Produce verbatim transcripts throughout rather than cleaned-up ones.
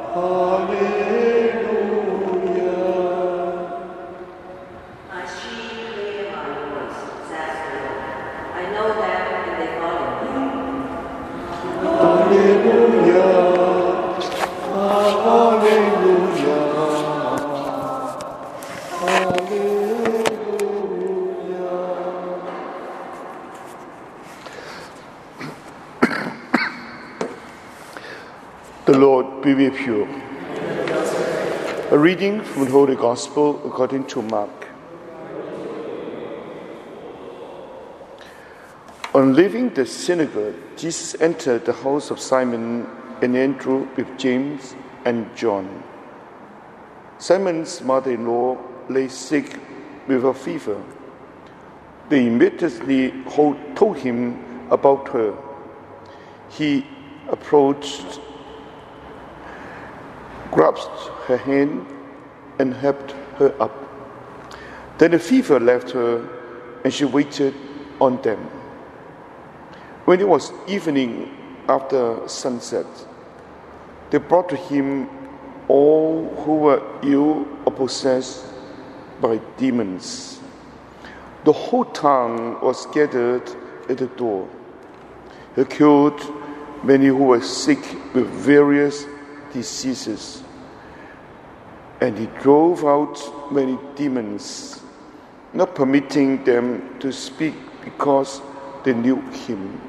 Hallelujah. My sheep hear my voice, says the Lord. I know them and they follow me. Hallelujah. Hallelujah. Hallelujah. The Lord be with you. A reading from the Holy Gospel according to Mark. On leaving the synagogue, Jesus entered the house of Simon and Andrew with James and John. Simon's mother-in-law lay sick with a fever. They immediately told him about her. He approached, grasped her hand, and helped her up. Then the fever left her, and she waited on them. When it was evening after sunset, they brought to him all who were ill or possessed by demons. The whole town was gathered at the door. He cured many who were sick with various diseases, and he drove out many demons, not permitting them to speak because they knew him.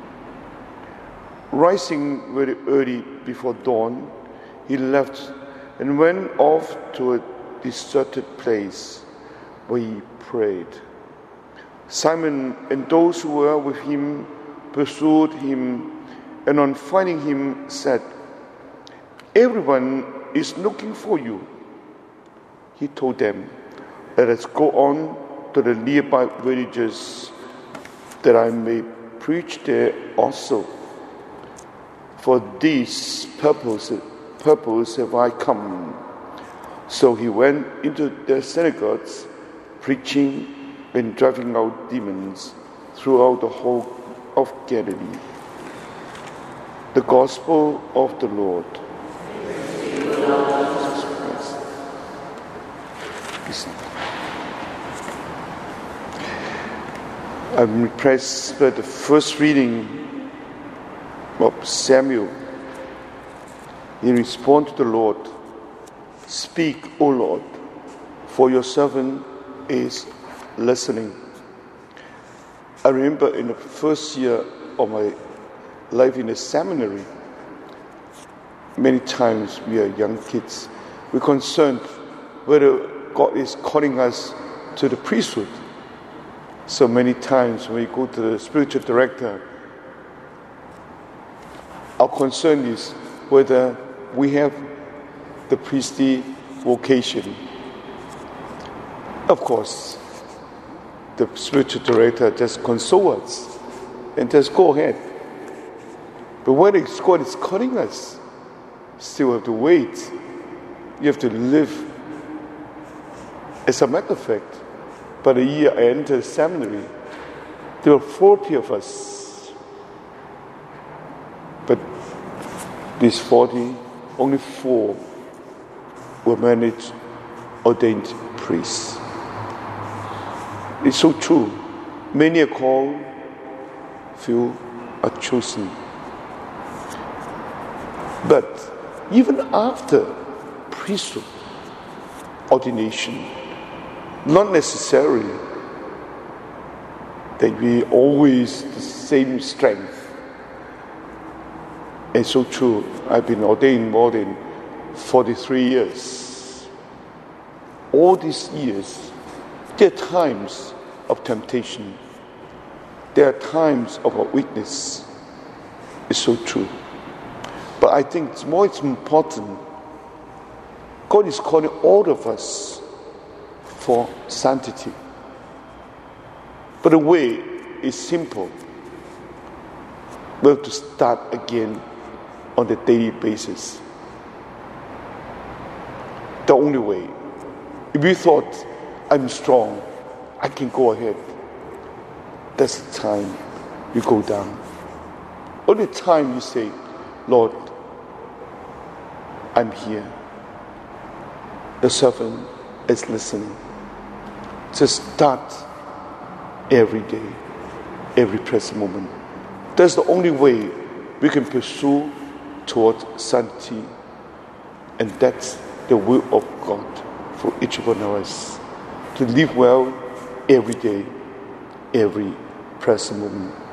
Rising very early before dawn, he left and went off to a deserted place where he prayed. Simon and those who were with him pursued him, and on finding him said, "Everyone is looking for you." He told them, "Let us go on to the nearby villages, that I may preach there also. For this purpose, purpose have I come." So he went into their synagogues, preaching and driving out demons throughout the whole of Galilee. The Gospel of the Lord. I'm impressed by the first reading of Samuel. He responds to the Lord, "Speak, O Lord, for your servant is listening." I remember in the first year of my life in the seminary, many times we are young kids, we're concerned whether God is calling us to the priesthood. So many times when we go to the spiritual director, our concern is whether we have the priestly vocation. Of course, the spiritual director just consoles us and just go ahead. But when God is calling us, still have to wait. You have to live. As a matter of fact, by the year I entered seminary, there were forty of us. But these forty, only four were managed ordained priests. It's so true. Many are called, few are chosen. But even after priesthood ordination, not necessarily that we always the same strength. And so true. I've been ordained more than forty-three years. All these years, there are times of temptation. There are times of a weakness. It's so true. But I think it's more it's important. God is calling all of us for sanctity. But the way is simple. We have to start again on the daily basis. The only way. If you thought, I'm strong, I can go ahead, that's the time you go down. Only time you say, Lord, I'm here. The servant is listening. Just start every day, every present moment. That's the only way we can pursue towards sanctity. And that's the will of God for each one of us. To live well every day, every present moment.